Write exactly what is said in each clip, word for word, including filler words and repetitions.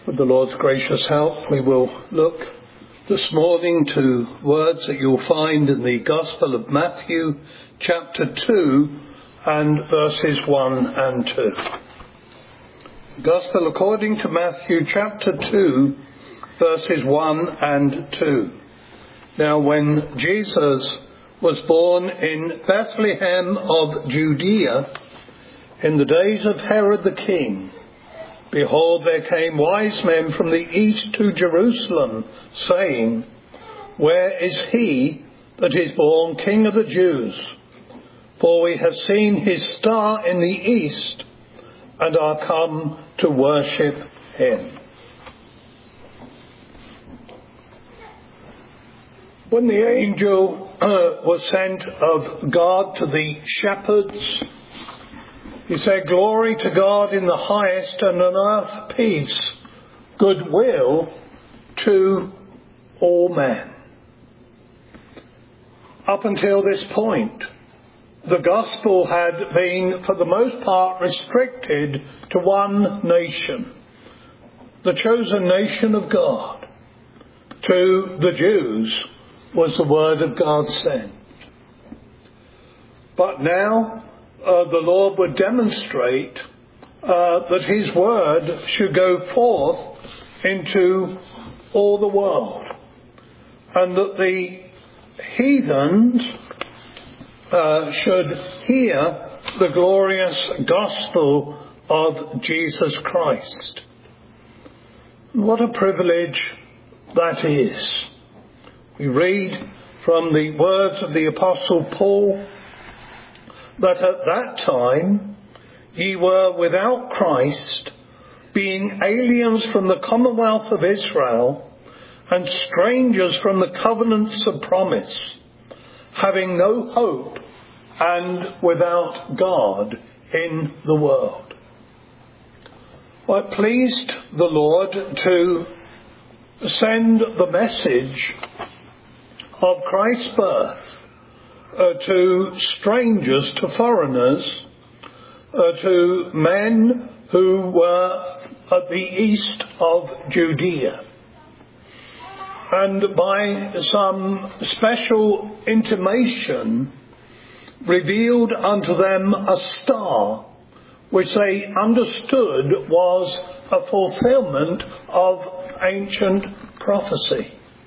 With the Lord's gracious help, we will look this morning to words that you'll find in the Gospel of Matthew, chapter two, and verses one and two. Gospel according to Matthew, chapter two, verses one and two. Now, when Jesus was born in Bethlehem of Judea, in the days of Herod the king, behold, there came wise men from the east to Jerusalem, saying, Where is he that is born King of the Jews? For we have seen his star in the east, and are come to worship him. When the angel uh, was sent of God to the shepherds, he said, Glory to God in the highest, and on earth peace, goodwill to all men. Up until this point, the gospel had been, for the most part, restricted to one nation, the chosen nation of God. To the Jews was the word of God sent. But now, Uh, the Lord would demonstrate uh, that his word should go forth into all the world, and that the heathens uh, should hear the glorious gospel of Jesus Christ. What a privilege that is. We read from the words of the Apostle Paul, that at that time ye were without Christ, being aliens from the commonwealth of Israel, and strangers from the covenants of promise, having no hope, and without God in the world. Well, it pleased the Lord to send the message of Christ's birth Uh, to strangers, to foreigners, uh, to men who were at the east of Judea. And by some special intimation revealed unto them a star, which they understood was a fulfillment of ancient prophecy.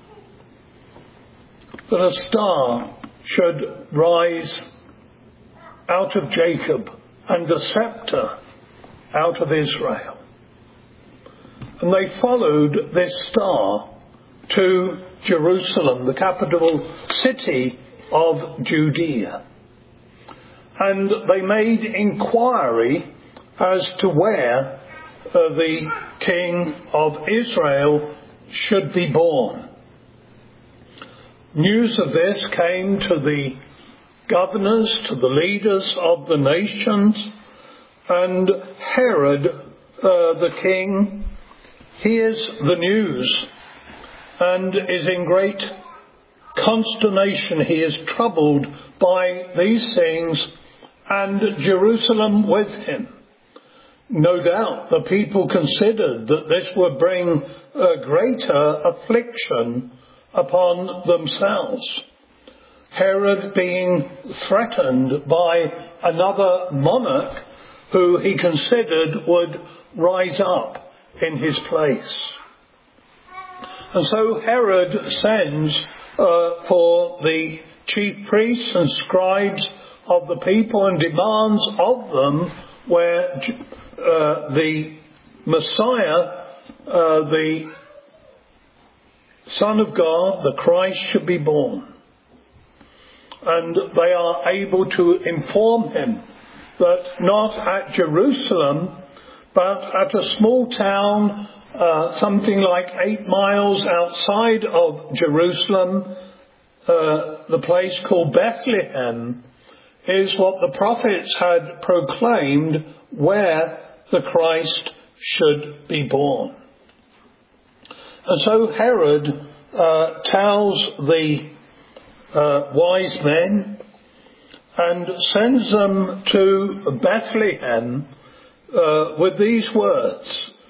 That a star should rise out of Jacob and a scepter out of Israel. And they followed this star to Jerusalem, the capital city of Judea. And they made inquiry as to where uh, the King of Israel should be born. News of this came to the governors, to the leaders of the nations, and Herod uh, the king hears the news and is in great consternation. He is troubled by these things, and Jerusalem with him. No doubt the people considered that this would bring a greater affliction upon themselves. Herod being threatened by another monarch who he considered would rise up in his place. And so Herod sends uh, for the chief priests and scribes of the people and demands of them where uh, the Messiah, uh, the Son of God, the Christ, should be born. And they are able to inform him that not at Jerusalem, but at a small town, uh, something like eight miles outside of Jerusalem, uh, the place called Bethlehem, is what the prophets had proclaimed where the Christ should be born. And so Herod uh, tells the uh, wise men and sends them to Bethlehem uh, with these words,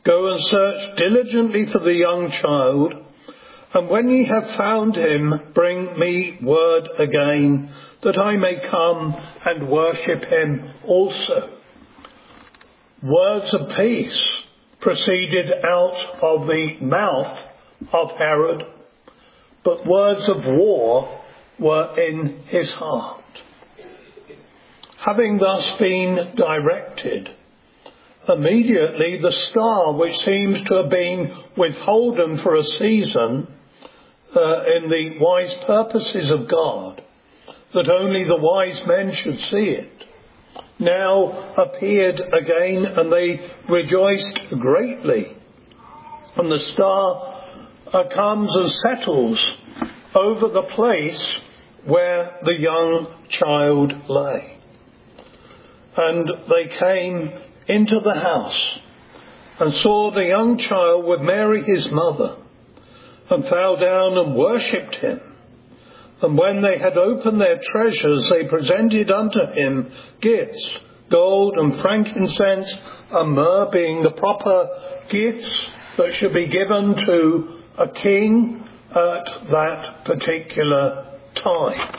Go and search diligently for the young child, and when ye have found him, bring me word again, that I may come and worship him also." Words of peace proceeded out of the mouth of Herod, but words of war were in his heart. Having thus been directed, immediately the star, which seems to have been withholden for a season uh, in the wise purposes of God, that only the wise men should see it, now appeared again, and they rejoiced greatly. And the star uh, comes and settles over the place where the young child lay. And they came into the house and saw the young child with Mary his mother, and fell down and worshipped him. And when they had opened their treasures, they presented unto him gifts, gold and frankincense and myrrh, being the proper gifts that should be given to a king at that particular time.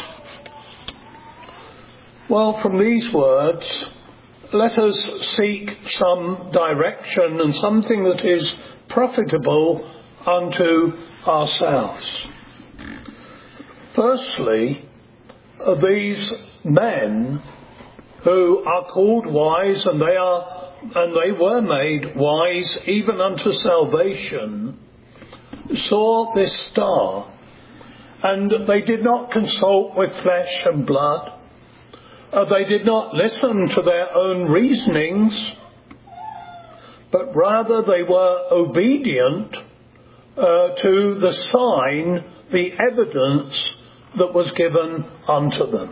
Well, from these words, let us seek some direction and something that is profitable unto ourselves. Firstly, these men who are called wise, and they are, and they were made wise even unto salvation, saw this star, and they did not consult with flesh and blood. Uh, they did not listen to their own reasonings, but rather they were obedient uh, to the sign, the evidence that was given unto them.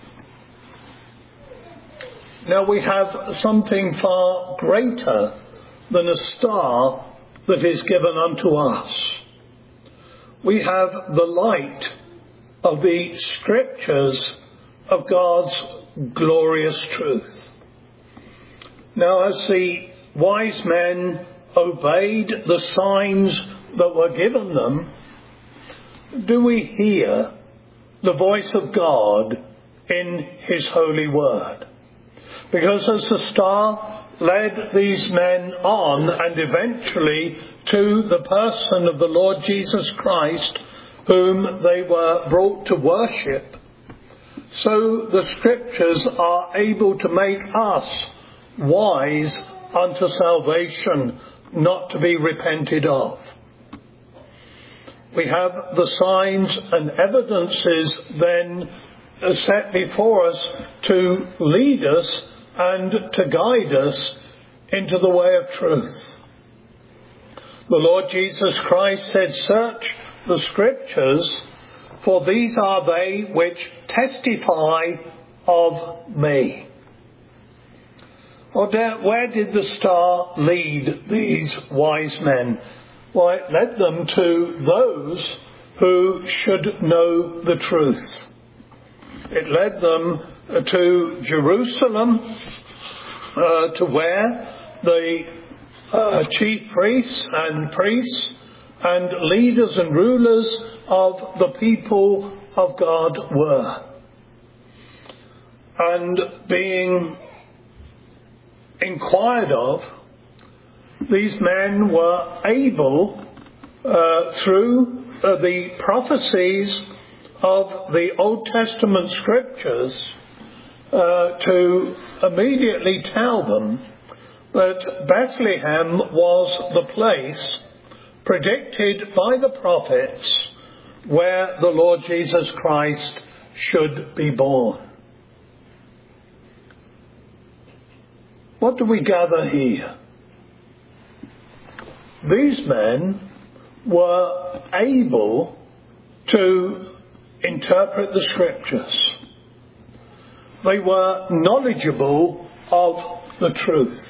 Now we have something far greater than a star that is given unto us. We have the light of the Scriptures of God's glorious truth. Now, as the wise men obeyed the signs that were given them, do we hear the voice of God in his holy word? Because as the star led these men on, and eventually to the person of the Lord Jesus Christ, whom they were brought to worship, so the Scriptures are able to make us wise unto salvation, not to be repented of. We have the signs and evidences then set before us to lead us and to guide us into the way of truth. The Lord Jesus Christ said, "Search the Scriptures, for these are they which testify of me." Well, where did the star lead these wise men? Well, it led them to those who should know the truth. It led them to Jerusalem, uh, to where the uh, chief priests and priests and leaders and rulers of the people of God were. And being inquired of, these men were able, uh, through uh, the prophecies of the Old Testament Scriptures, uh, to immediately tell them that Bethlehem was the place predicted by the prophets where the Lord Jesus Christ should be born. What do we gather here? These men were able to interpret the Scriptures. They were knowledgeable of the truth.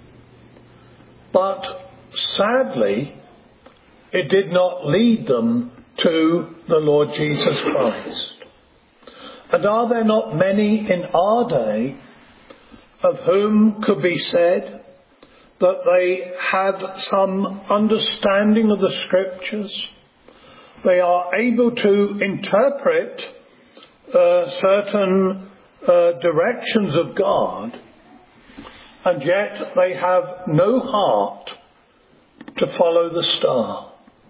But sadly, it did not lead them to the Lord Jesus Christ. And are there not many in our day of whom could be said that they have some understanding of the Scriptures. They are able to interpret uh, certain uh, directions of God, and yet they have no heart to follow the star.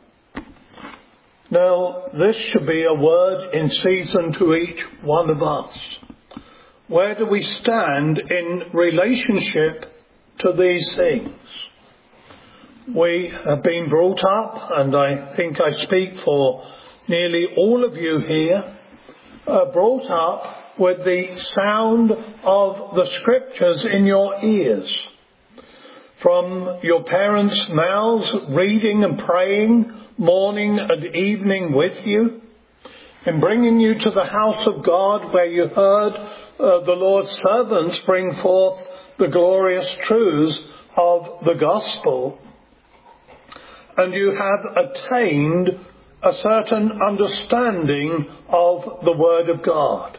Now, this should be a word in season to each one of us. Where do we stand in relationship to these things? We have been brought up, and I think I speak for nearly all of you here, uh, brought up with the sound of the Scriptures in your ears. From your parents' mouths, reading and praying morning and evening with you, in bringing you to the house of God where you heard uh, the Lord's servants bring forth the glorious truths of the gospel, and you have attained a certain understanding of the Word of God.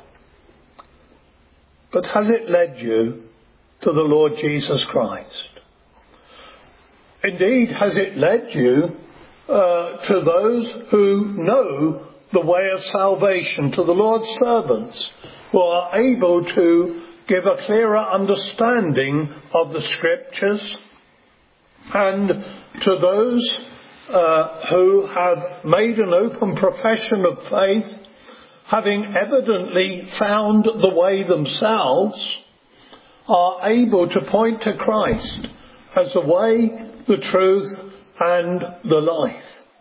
But has it led you to the Lord Jesus Christ? Indeed, has it led you uh, to those who know the way of salvation, to the Lord's servants, who are able to give a clearer understanding of the Scriptures, and to those uh, who have made an open profession of faith, having evidently found the way themselves, are able to point to Christ as the way, the truth, and the life.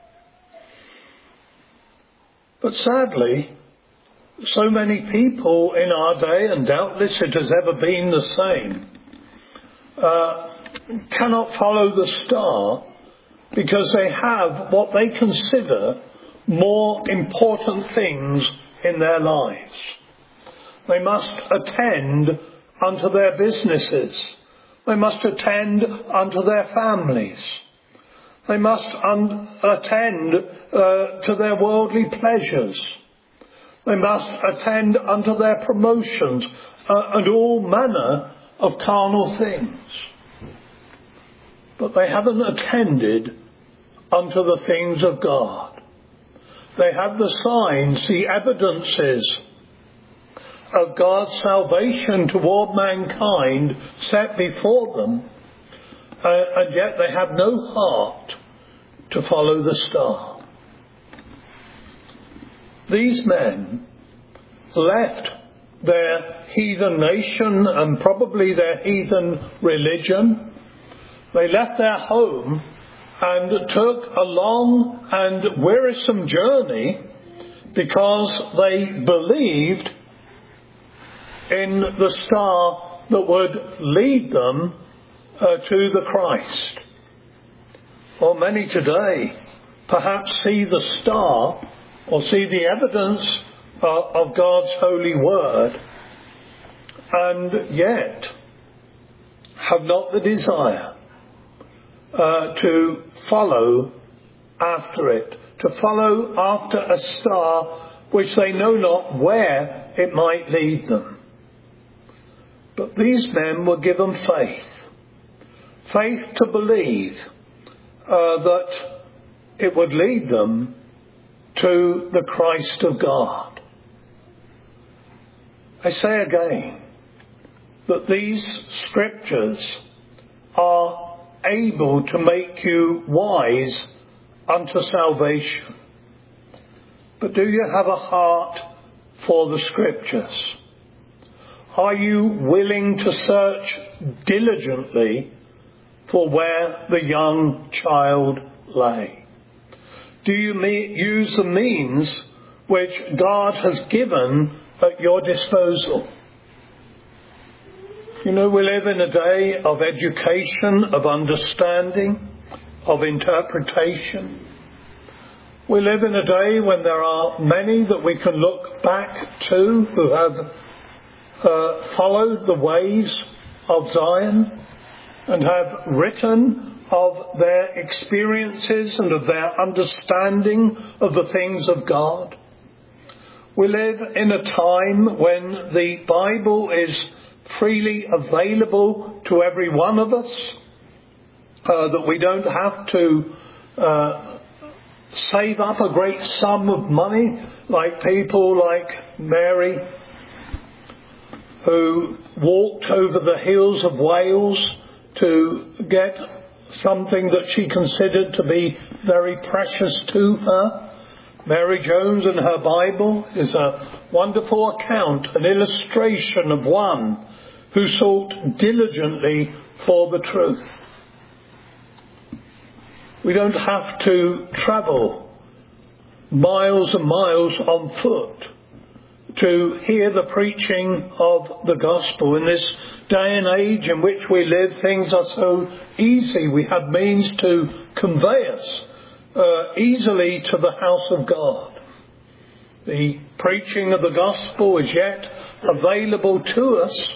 But sadly, so many people in our day, and doubtless it has ever been the same, uh, cannot follow the star because they have what they consider more important things in their lives. They must attend unto their businesses. They must attend unto their families. They must un- attend uh, to their worldly pleasures. They must attend unto their promotions uh, and all manner of carnal things. But they haven't attended unto the things of God. They have the signs, the evidences of God's salvation toward mankind set before them, uh, and yet they have no heart to follow the star. These men left their heathen nation and probably their heathen religion. They left their home and took a long and wearisome journey because they believed in the star that would lead them uh, to the Christ. Or many today perhaps see the star or see the evidence uh, of God's holy word, and yet have not the desire uh, to follow after it, to follow after a star which they know not where it might lead them. But these men were given faith, faith to believe uh, that it would lead them to the Christ of God. I say again that these Scriptures are able to make you wise unto salvation. But do you have a heart for the Scriptures? Are you willing to search diligently for where the young child lay? Do you me- use the means which God has given at your disposal? You know, we live in a day of education, of understanding, of interpretation. We live in a day when there are many that we can look back to who have uh, followed the ways of Zion and have written of their experiences and of their understanding of the things of God. We live in a time when the Bible is freely available to every one of us, uh, that we don't have to uh, save up a great sum of money like people like Mary, who walked over the hills of Wales to get something that she considered to be very precious to her. Mary Jones and her Bible is a wonderful account, an illustration of one who sought diligently for the truth. We don't have to travel miles and miles on foot to hear the preaching of the gospel. In this day and age in which we live, things are so easy. We have means to convey us uh, easily to the house of God. The preaching of the gospel is yet available to us.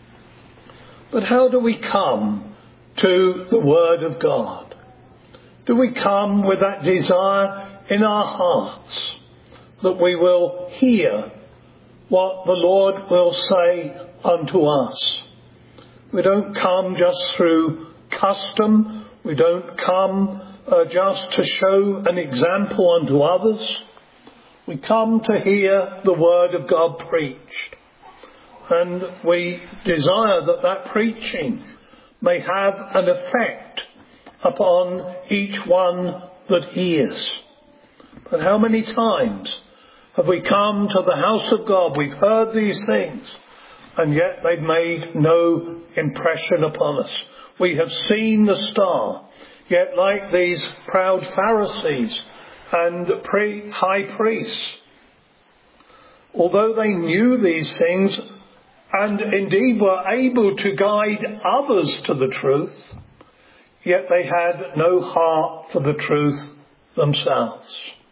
But how do we come to the word of God? Do we come with that desire in our hearts that we will hear what the Lord will say unto us? We don't come just through custom. We don't come uh, just to show an example unto others. We come to hear the word of God preached. And we desire that that preaching may have an effect upon each one that hears. But how many times have we come to the house of God, we've heard these things, and yet they've made no impression upon us? We have seen the star, yet like these proud Pharisees and pre- high priests, although they knew these things and indeed were able to guide others to the truth, yet they had no heart for the truth themselves.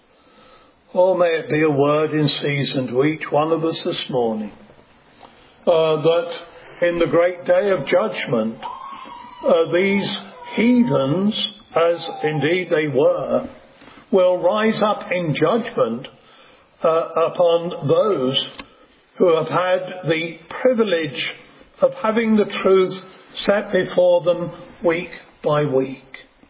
Oh, may it be a word in season to each one of us this morning, uh, that in the great day of judgment, uh, these heathens, as indeed they were, will rise up in judgment uh, upon those who have had the privilege of having the truth set before them week by week.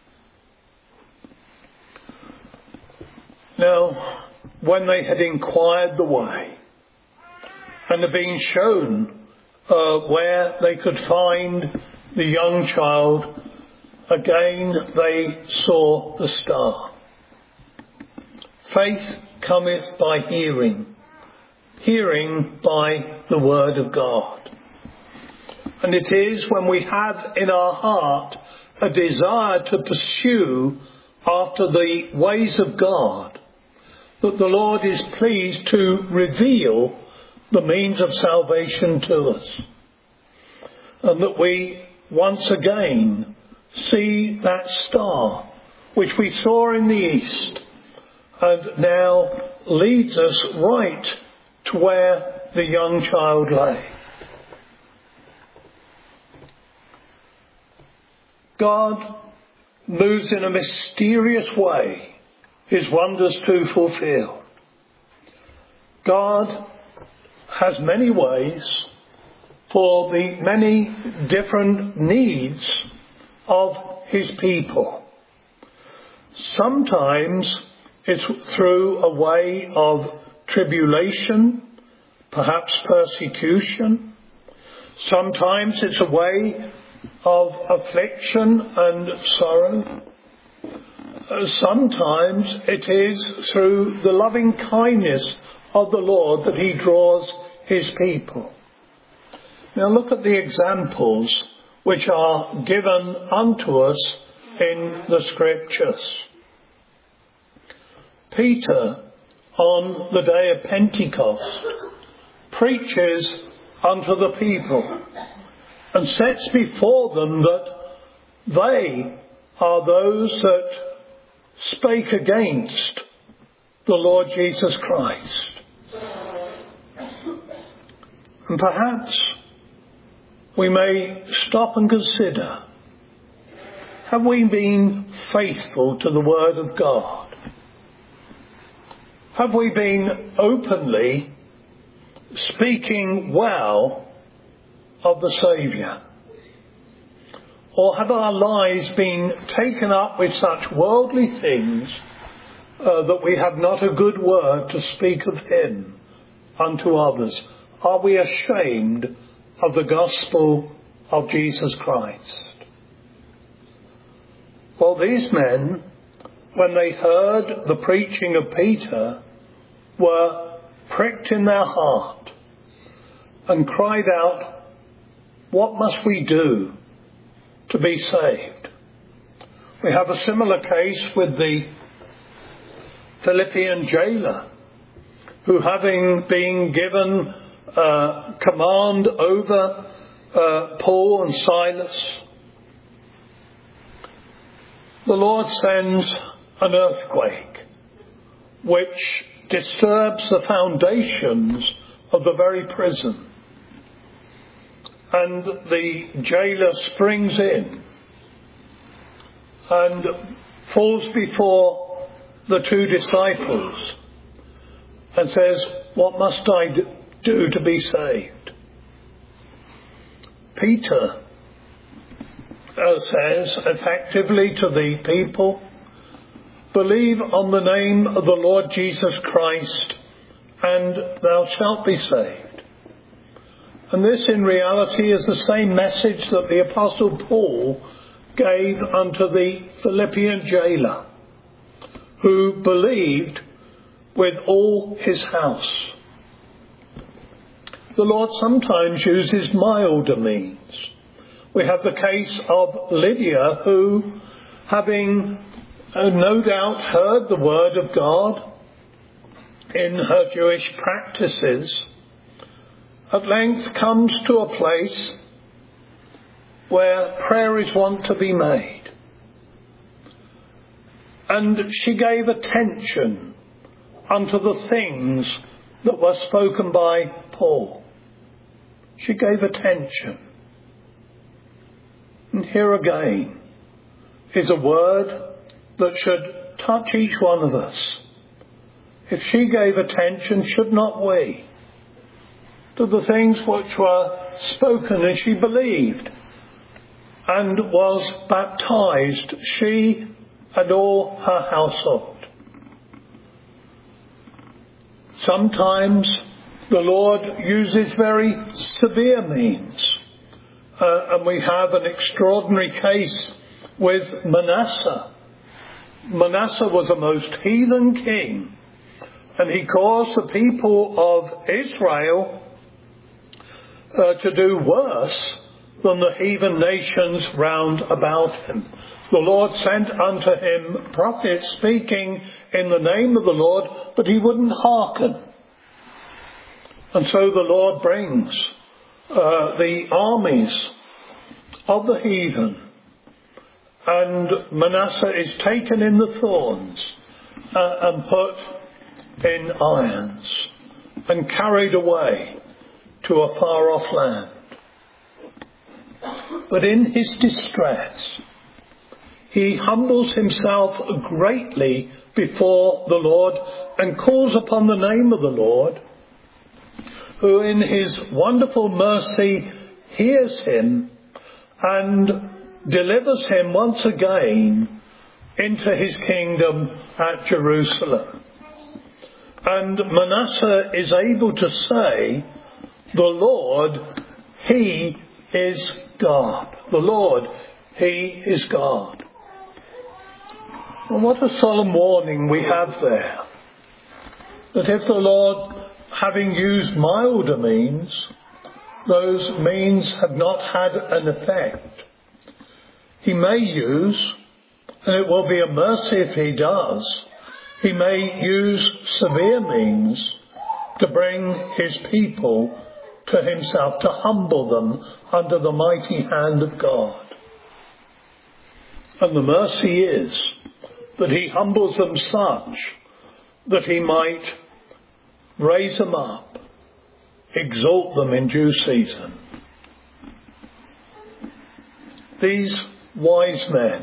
Now, when they had inquired the way and had been shown uh, where they could find the young child, again they saw the star. Faith cometh by hearing, hearing by the word of God. And it is when we have in our heart a desire to pursue after the ways of God that the Lord is pleased to reveal the means of salvation to us. And that we once again see that star which we saw in the east and now leads us right to where the young child lay. God moves in a mysterious way his wonders to fulfill. God has many ways for the many different needs of his people. Sometimes it's through a way of tribulation, perhaps persecution. Sometimes it's a way of affliction and sorrow. Sometimes it is through the loving kindness of the Lord that he draws his people. Now look at the examples which are given unto us in the scriptures. Peter, on the day of Pentecost, preaches unto the people and sets before them that they are those that spake against the Lord Jesus Christ. And perhaps we may stop and consider, have we been faithful to the word of God? Have we been openly speaking well of the Saviour? Or have our lives been taken up with such worldly things uh, that we have not a good word to speak of him unto others? Are we ashamed of the gospel of Jesus Christ? Well, these men, when they heard the preaching of Peter, were pricked in their heart and cried out, "What must we do to be saved?" We have a similar case with the Philippian jailer, who, having been given uh, command over uh, Paul and Silas, the Lord sends an earthquake which disturbs the foundations of the very prison. And the jailer springs in and falls before the two disciples and says, "What must I do to be saved?" Peter uh, says effectively to the people, "Believe on the name of the Lord Jesus Christ, and thou shalt be saved." And this in reality is the same message that the Apostle Paul gave unto the Philippian jailer, who believed with all his house. The Lord sometimes uses milder means. We have the case of Lydia, who, having uh, no doubt heard the word of God in her Jewish practices, at length comes to a place where prayer is wont to be made. And she gave attention unto the things that were spoken by Paul. She gave attention. And here again is a word that should touch each one of us. If she gave attention, should not we? To the things which were spoken, and she believed and was baptized, she and all her household. Sometimes the Lord uses very severe means, uh, and we have an extraordinary case with Manasseh. Manasseh was a most heathen king, and he caused the people of Israel Uh, to do worse than the heathen nations round about him. The Lord sent unto him prophets speaking in the name of the Lord, but he wouldn't hearken. And so the Lord brings uh, the armies of the heathen, and Manasseh is taken in the thorns uh, and put in irons and carried away to a far-off land. But in his distress, he humbles himself greatly before the Lord and calls upon the name of the Lord, who in his wonderful mercy hears him and delivers him once again into his kingdom at Jerusalem. And Manasseh is able to say, "The Lord, he is God. The Lord, he is God." And what a solemn warning we have there. That if the Lord, having used milder means, those means have not had an effect, he may use, and it will be a mercy if he does, he may use severe means to bring his people to himself, to humble them under the mighty hand of God. And the mercy is that he humbles them such that he might raise them up, exalt them in due season. These wise men,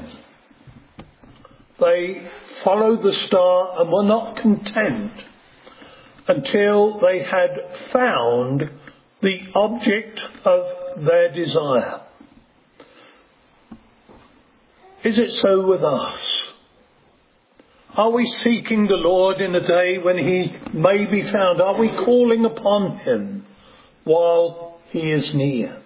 they followed the star and were not content until they had found the object of their desire. Is it so with us? Are we seeking the Lord in a day when he may be found? Are we calling upon him while he is near?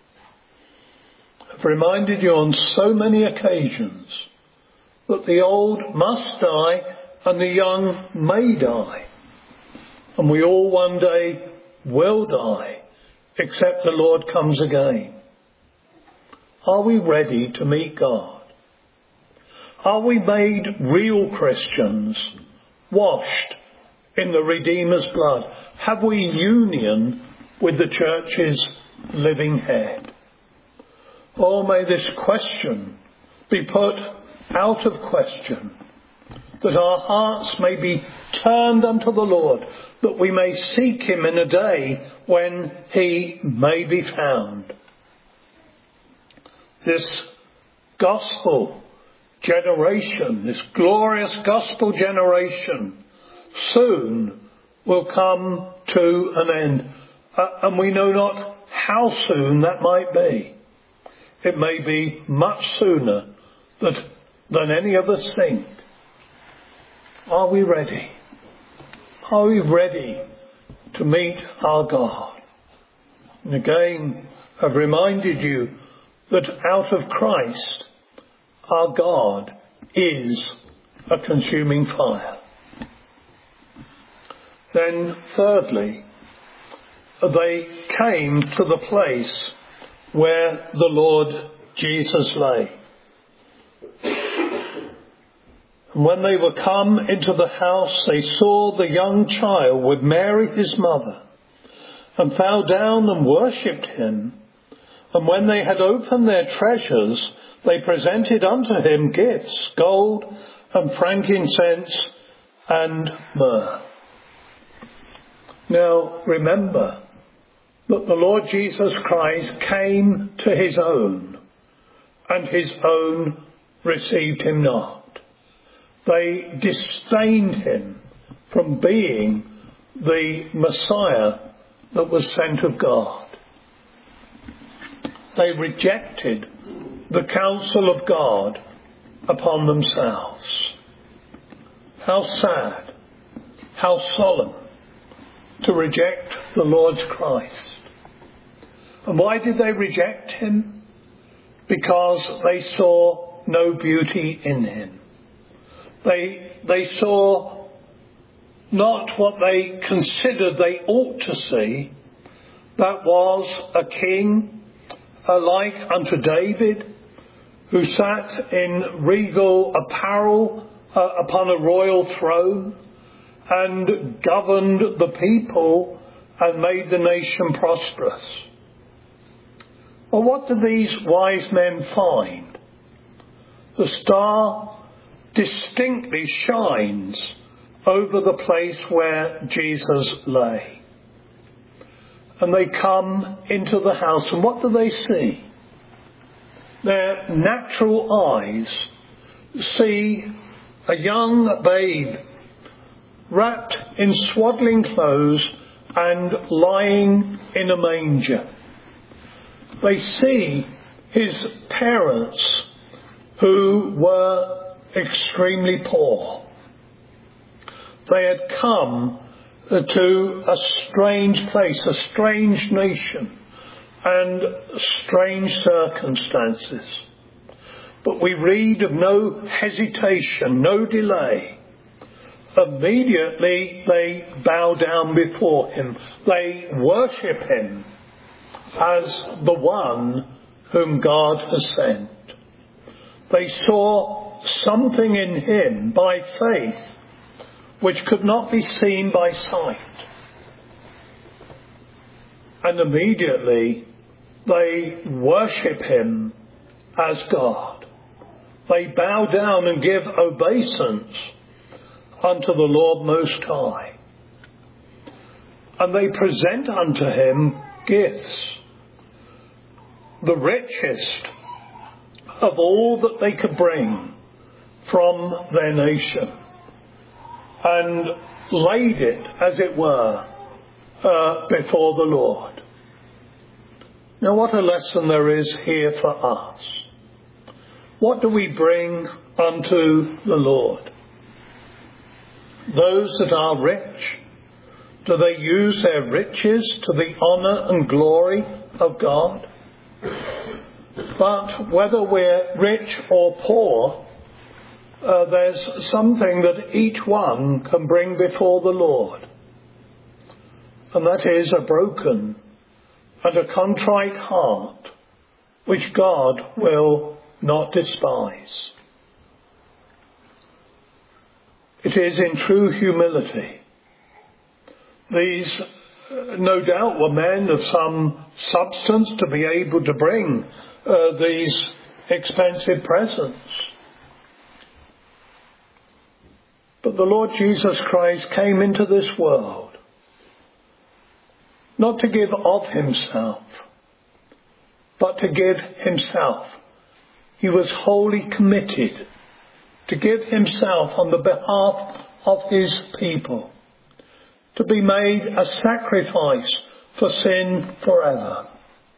I've reminded you on so many occasions that the old must die and the young may die. And we all one day will die, except the Lord comes again. Are we ready to meet God? Are we made real Christians, washed in the Redeemer's blood? Have we union with the church's living head? Or may this question be put out of question, that our hearts may be turned unto the Lord, that we may seek him in a day when he may be found. This gospel generation, this glorious gospel generation, soon will come to an end. Uh, and we know not how soon that might be. It may be much sooner that, than any of us think. Are we ready? Are we ready to meet our God? And again, I've reminded you that out of Christ, our God is a consuming fire. Then thirdly, they came to the place where the Lord Jesus lay. And when they were come into the house, they saw the young child with Mary his mother, and fell down and worshipped him. And when they had opened their treasures, they presented unto him gifts, gold and frankincense and myrrh. Now remember that the Lord Jesus Christ came to his own, and his own received him not. They disdained him from being the Messiah that was sent of God. They rejected the counsel of God upon themselves. How sad, how solemn to reject the Lord's Christ. And why did they reject him? Because they saw no beauty in him. They, they saw not what they considered they ought to see. That was a king alike unto David, who sat in regal apparel uh, upon a royal throne and governed the people and made the nation prosperous. Well, what do these wise men find? The star distinctly shines over the place where Jesus lay. And they come into the house, and what do they see? Their natural eyes see a young babe wrapped in swaddling clothes and lying in a manger. They see his parents, who were extremely poor. They had come to a strange place, a strange nation, and strange circumstances. But we read of no hesitation, no delay. Immediately they bow down before him. They worship him as the one whom God has sent. They saw something in him by faith which could not be seen by sight. And immediately they worship him as God. They bow down and give obeisance unto the Lord Most High. And they present unto him gifts, the richest of all that they could bring from their nation, and laid it, as it were, uh, before the Lord. Now, what a lesson there is here for us. what do we bring unto the Lord? Those that are rich, do they use their riches to the honour and glory of God? But whether we're rich or poor, uh, there's something that each one can bring before the Lord. And that is a broken and a contrite heart, which God will not despise. It is in true humility. These, uh, no doubt, were men of some substance to be able to bring uh, these expensive presents. But the Lord Jesus Christ came into this world not to give of himself, but to give himself. He was wholly committed to give himself on the behalf of his people, to be made a sacrifice for sin forever.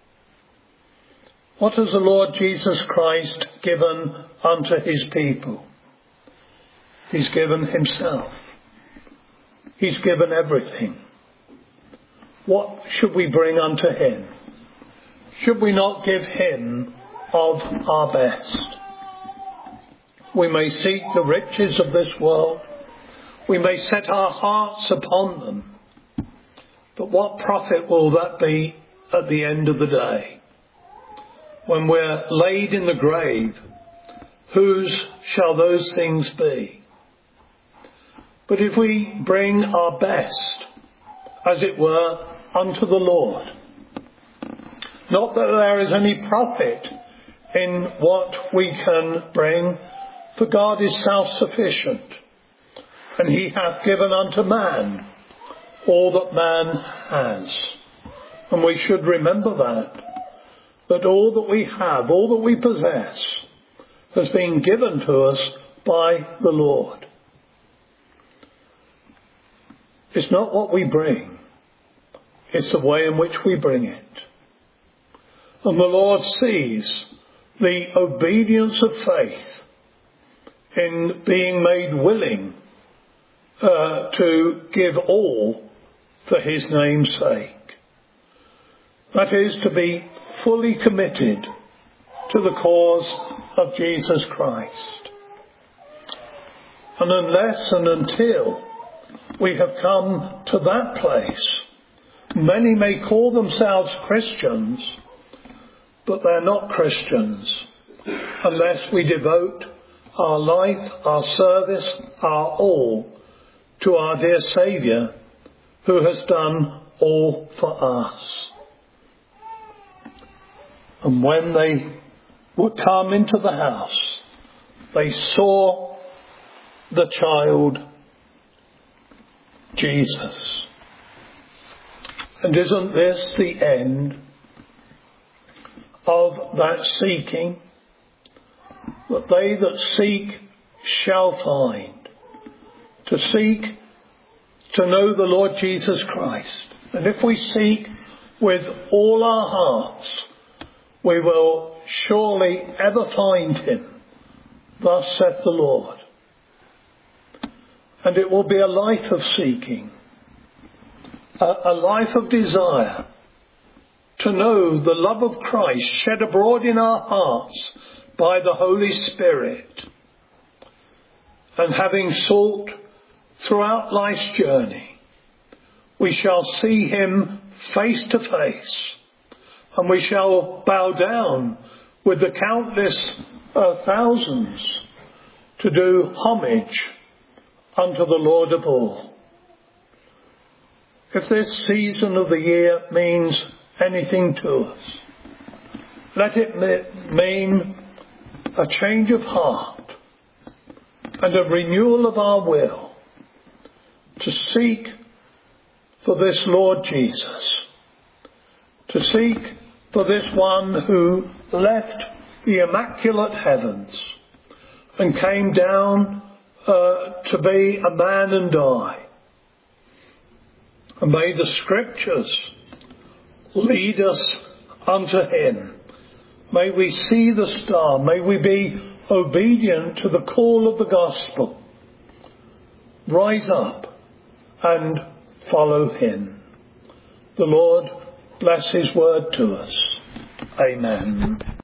What has the Lord Jesus Christ given unto his people? He's given himself. He's given everything. What should we bring unto him? Should we not give him of our best? We may seek the riches of this world. We may set our hearts upon them. But what profit will that be at the end of the day? When we're laid in the grave, whose shall those things be? But if we bring our best, as it were, unto the Lord, not that there is any profit in what we can bring, for God is self-sufficient, and he hath given unto man all that man has. And we should remember that, that all that we have, all that we possess, has been given to us by the Lord. It's not what we bring, it's the way in which we bring it. And the Lord sees the obedience of faith in being made willing uh, to give all for his name's sake. That is, to be fully committed to the cause of Jesus Christ. And unless and until we have come to that place, many may call themselves Christians, but they're not Christians unless we devote our life, our service, our all to our dear Saviour, who has done all for us. And when they would come into the house, they saw the child Jesus. And isn't this the end of that seeking? That they that seek shall find. To seek to know the Lord Jesus Christ. And if we seek with all our hearts, we will surely ever find him. Thus saith the Lord. And it will be a life of seeking, a, a life of desire to know the love of Christ shed abroad in our hearts by the Holy Spirit. And having sought throughout life's journey, we shall see him face to face, and we shall bow down with the countless uh, thousands to do homage unto the Lord of all. If this season of the year means anything to us, let it mean a change of heart and a renewal of our will to seek for this Lord Jesus, to seek for this one who left the immaculate heavens and came down uh, to be a man and die. And may the scriptures lead us unto him. May we see the star. May we be obedient to the call of the gospel, rise up and follow him. The Lord bless his word to us. Amen.